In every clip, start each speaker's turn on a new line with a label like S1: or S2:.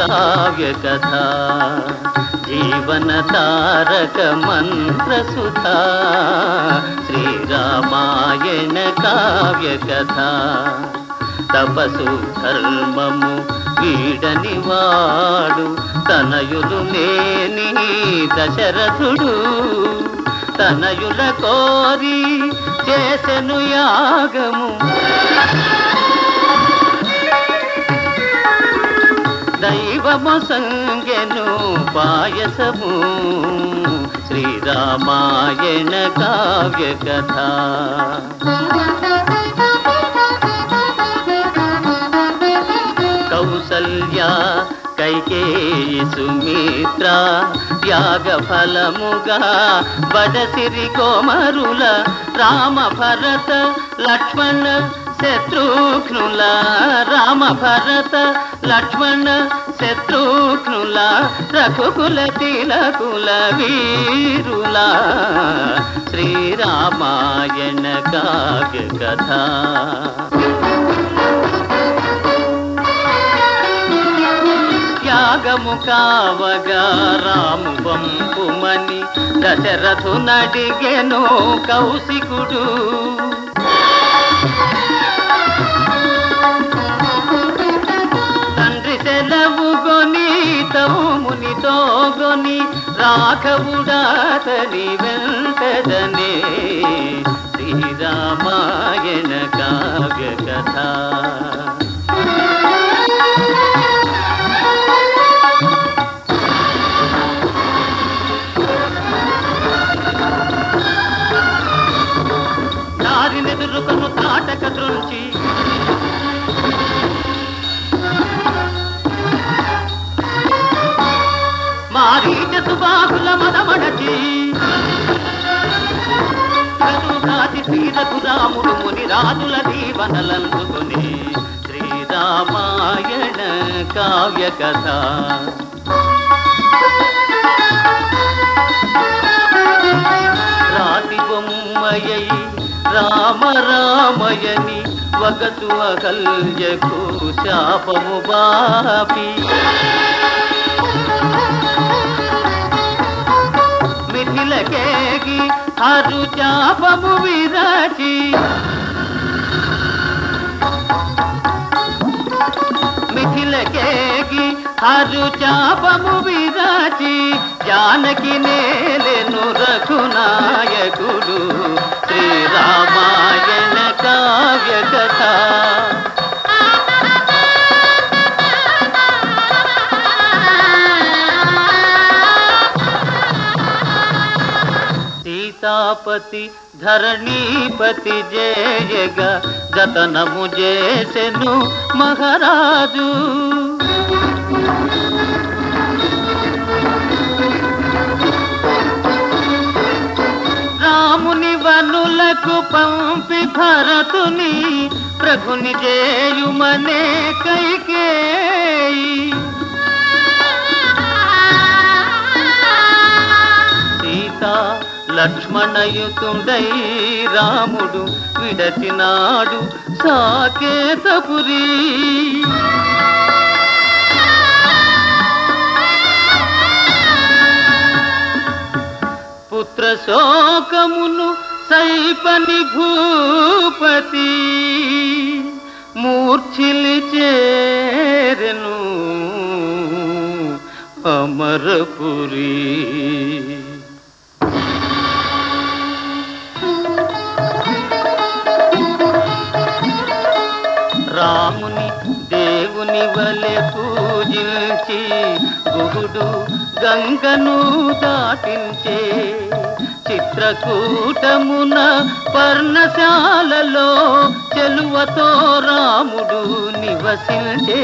S1: కావ్య కథ జీవన తారక మంత్ర సుధా శ్రీరామాయణ కావ్య కథ తపసు ధర్మము వీడని వాడు తనయులు లేని దశరథుడు తనయుల కోరి చేసెను యాగము దైవము సంగెను పాయసము శ్రీరామాయణ కావ్య కథ కౌసల్య కైకేయి సుమిత్ర యాగ ఫలముగా బడసిరి కోమరుల రామ భరత లక్ష్మణ శత్రుఘ్నుల రామ భరత లక్ష్మణ శత్రుఘ్నుల రఘుకుల తిలకుల వీరుల శ్రీరామాయణ కావ్య కథ యాగము కావగా రాము పంపుమని దశరథు నడిగెను కౌశికుడు తండ్రి సెలవుగొని తమ్మునితో గొని రాఘవుడాతని వెంటదనే శ్రీరామాయణ కావ్య కథ దారినెదురుకొను తాటక దృంచి మారీచ సుబాహుల మదమడచి కరుగాది శ్రీరఘురాముడు ముని రాజుల దీవనలందుకుని శ్రీరామాయణ కావ్య కథ రాతి బొమ్మయై రామ రామయని వగసు అహల్యకు శాపము బాపి మిథిలకేగి హరు శాపము విరచి మిథిలకేగి హరు శాపము విరచి జానకి నేలెను రఘునాయకుడు శ్రీరామాయణ కావ్య కథ సీతాపతి ధరణీపతి జయగ జతనము చేసెను మహారాజు రాముని వనులకు పంపి భరతుని ప్రభుని చేయుమనే కైకేయి సీతా లక్ష్మణయుతుండై రాముడు విడచినాడు సాకేతపురి పుత్ర శోకమును సైపని భూపతి మూర్ఛిలి చేరెను అమరపురి రాముని దేవుని వలె పూజించి గుహుడు గంగను దాటించే చిత్రకూటమున పర్ణశాలలో చెలువతో రాముడు నివసించే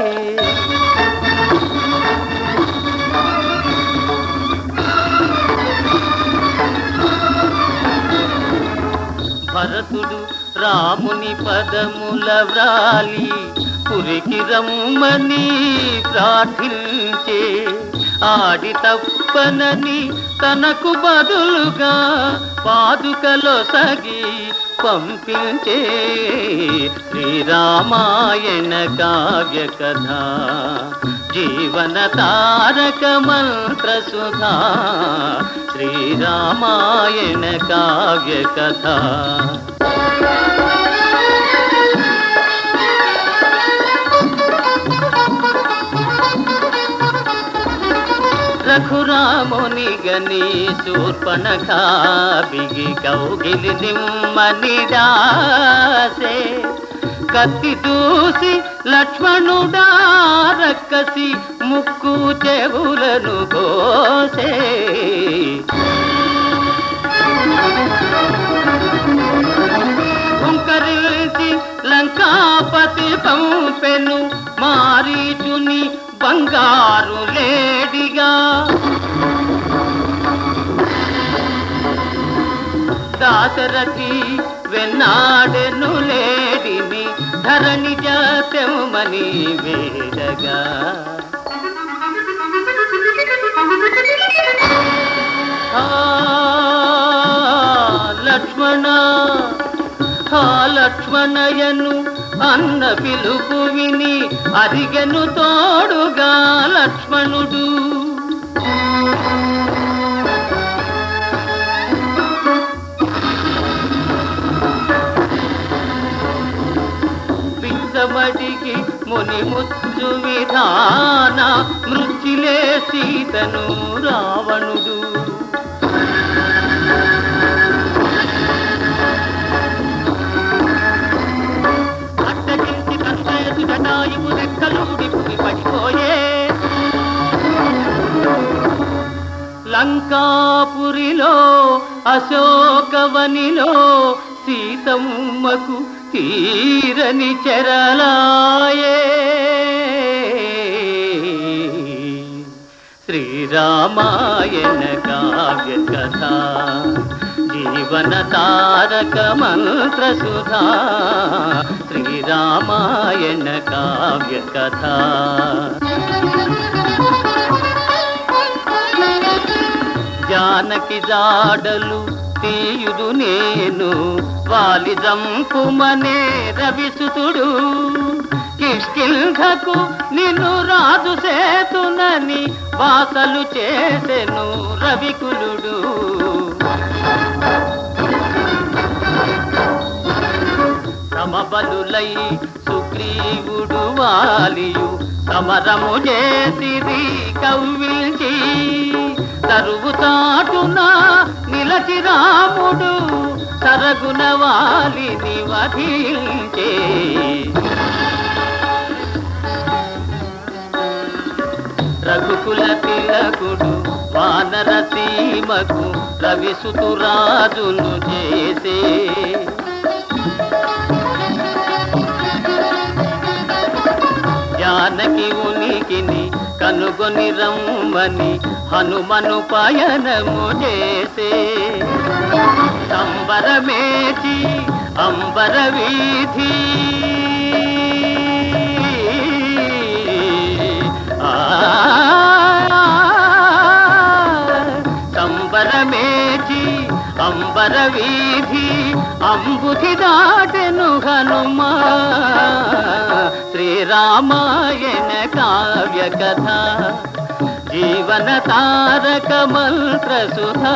S1: భరతుడు రాముని పదముల వ్రాలి పురికి రమ్మని ప్రార్థించే ఆడి తప్పనని తనకు బదులుగా పాదుకలో సగి పంపించే శ్రీరామాయణ కావ్య కథ జీవన తారక మంత్ర సుధా శ్రీరామాయణ కావ్య కథ. రఘురాముని గని శూర్పణఖ బిగి కౌగిలి నిమ్మని దాసే, కత్తి దూసి లక్ష్మణుడా రక్కసి ముక్కు చెవులను కోసే. హుంకరించి లంకాపతి పంపెను మారీచుని బంగారు లేడిగా. దాశరథి వెన్నాడెను లేడిని ధరణి జాతమని వేడగా. లక్ష్మణ లక్ష్మణయను అన్న పిలుపు విని అరిగెను తోడుగా లక్ష్మణుడు. పిచ్చమడికి ముని ముచ్చు విధాన మృత్యులే సీతను రావణుడు. జటాయువు రెక్కలుడి పుడి పడిపోయే. లంకాపురిలో అశోకవనిలో సీతమ్మకు తీరని చెరలాయే. శ్రీరామాయణ కావ్య కథ జీవన తారక మంత్ర సుధా శ్రీరామాయణ కావ్య కథ. జానకి జాడలు తీయుదు నేను వాలి జంపుమనే రవిసుతుడు. కిష్కింధకు నిన్ను రాజు సేతునని వాసలు చేసెను రవికులుడు. సమబలులై సుగ్రీవుడు వాలియు సమరము చేసిరి కవ్వించి. తరువు చాటున నిలచి రాముడు సరగున వాలిని వధించే. రఘుకుల తిలకుడు వానర సీమకు రవిసుతురాజును చేసే. జానకి ఉనికిని కనుగొని రమ్మని హనుమను పయనము చేసే. సంబరమేచి అంబర వీధి సంబరమేచి అంబర వీధి అంబుధి దాటెను హనుమా. శ్రీరామాయణ కావ్య కథ జీవన తారక మంత్ర సుధా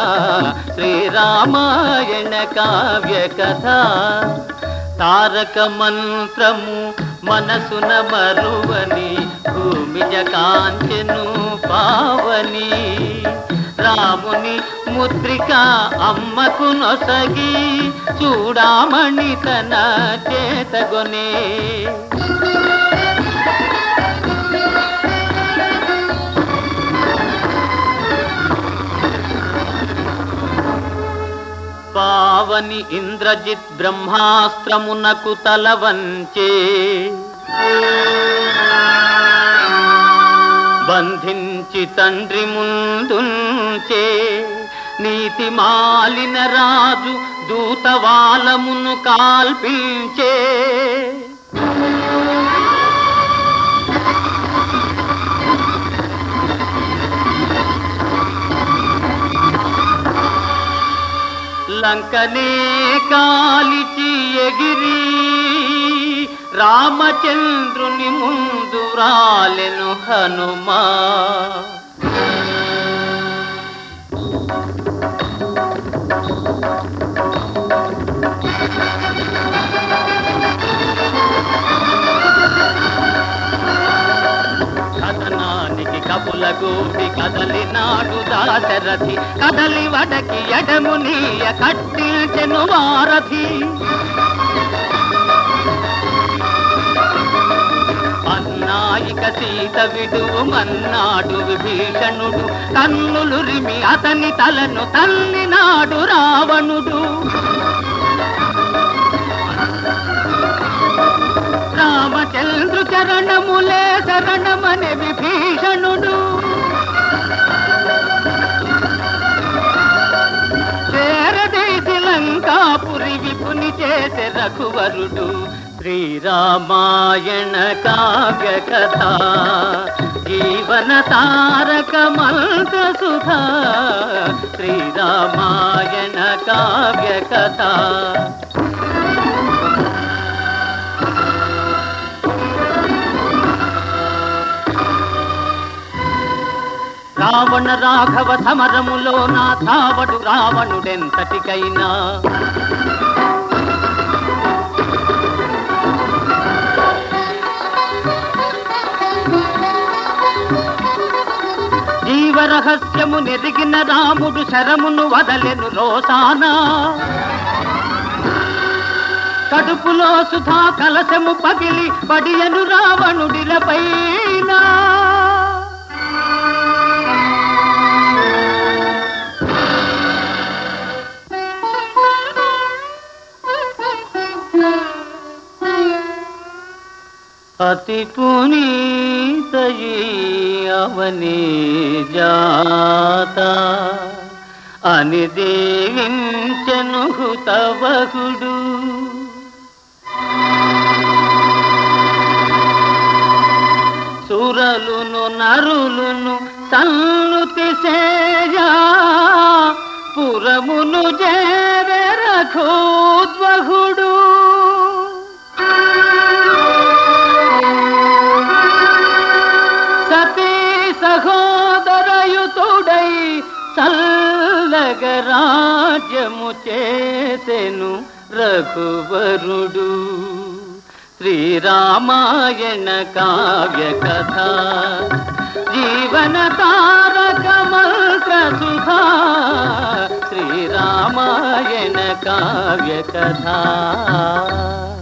S1: శ్రీరామాయణ కావ్య కథ. తారక మంత్రము మనసున మరువని భూమిజ కాంచెను పావని. రాముని ముద్రిక అమ్మకు నొసగి చూడామణి తన చేతగొనే. పావని ఇంద్రజిత్ బ్రహ్మాస్త్రమునకు తల వంచే. బంధించి తండ్రి ముందుంచే. నీతి మాలిన రాజు దూతవాలమును కాల్పించే. లంకనే కాలిచి ఎగిరి రామచంద్రుని ముందు రాలెను హనుమా. కథనానికి కపులగూడి కదలినాడు దాశరథి, కదలి వడకి ఎడమునీయ కట్టించెను వారధి. అన్నాయిక సీత విడుమన్నాడు విభీషణుడు, కన్నులురిమి అతని తలను తల్లినాడు రావణుడు. రామచంద్రు చరణములే శరణమనే విభీషణుడు, చేరదేశి లంకాపురి విపుని చేసే రఘువరుడు. శ్రీరామాయణ కావ్య కథ జీవన తారక మంత్ర సుధా. శ్రీరామాయణ కావ్య కథ. రావణ రాఘవ సమరములో నా తావడు రావణుడెంతటికైనా, జీవరహస్యము నెరిగిన రాముడు శరమును వదలెను రోసానా. కడుపులో సుధా కలశము పగిలి పడియను రావణుడిలపైన. అతి పునీతయీ అవని జాత అని దీవించెను హుతవహుడు. సురలును నరులును సన్నుతి సేయా, పురమును చేరె రఘోద్వహుడు. సహోదరయుతుడై చల్లగ రాజ్యము చేసెను రఘువరుడు. శ్రీరామాయణ కావ్య కథ జీవన తారక మంత్ర సుధా. శ్రీరామాయణ కావ్య కథ.